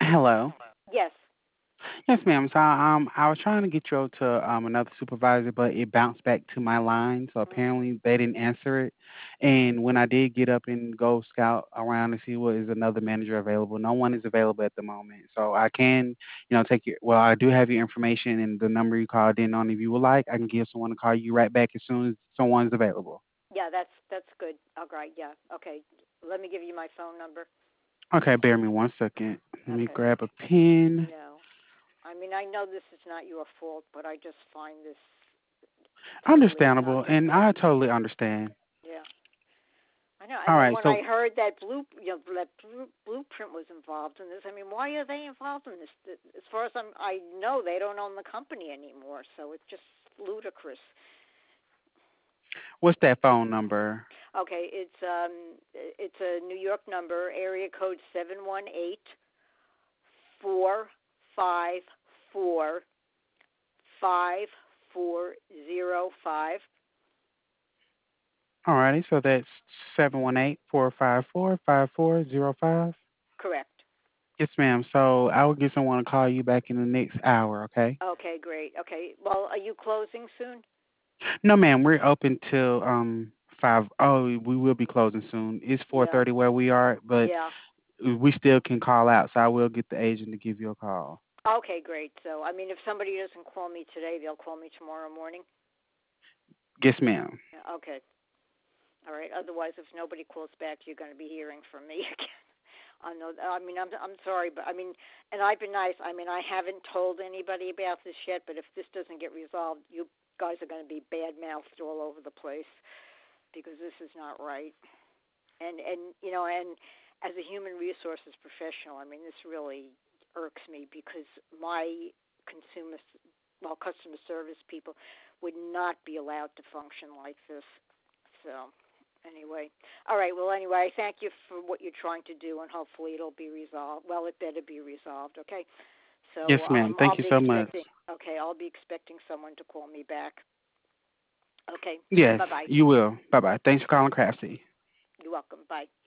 Hello. Yes. Yes, ma'am. So I was trying to get you over to another supervisor, but it bounced back to my line. So Mhm. apparently they didn't answer it. Mhm. And when I did get up and go scout around to see what is another manager available, no one is available at the moment. So I can, take your. Well, I do have your information and the number you called in on. If you would like, I can give someone to call you right back as soon as someone's available. Yeah, that's good. All right. Yeah. Okay. Let me give you my phone number. Okay, bear me 1 second. Let me Okay. grab a pen. No. I mean, I know this is not your fault, but I just find this totally not Understandable, and I professional. totally understand. Yeah. I know. All And then right, when so I heard that blueprint was involved in this, I mean, why are they involved in this? As far as I know, they don't own the company anymore, so it's just ludicrous. what's that phone number? Okay, it's a New York number, area code 718-454-5405. Alrighty, so that's 718-454-5405. Correct. Yes, ma'am. So I will get someone to call you back in the next hour, okay? Okay, great. Okay. Well, are you closing soon? No, ma'am, we're open till 5. Oh, we will be closing soon. It's Yeah. 4:30 where we are, but Yeah. we still can call out, so I will get the agent to give you a call. Okay, great. So, I mean, if somebody doesn't call me today, they'll call me tomorrow morning. Yes, ma'am. Yeah, okay. All right. Otherwise, if nobody calls back, you're going to be hearing from me again. I know. I mean, I'm sorry, but I mean, and I've been nice. I mean, I haven't told anybody about this yet, but if this doesn't get resolved, you guys are going to be bad mouthed all over the place because this is not right. And as a human resources professional, I mean, this really irks me because my consumer, customer service people would not be allowed to function like this. So, anyway, all right. Well, anyway, I thank you for what you're trying to do, and hopefully it'll be resolved. Well, it better be resolved. Okay. Yes, So, ma'am. I'll Thank you be so much. expecting. Okay, I'll be expecting someone to call me back. Okay. Yes, Bye bye. you will. Bye-bye. Thanks for calling Crafty. You're welcome. Bye.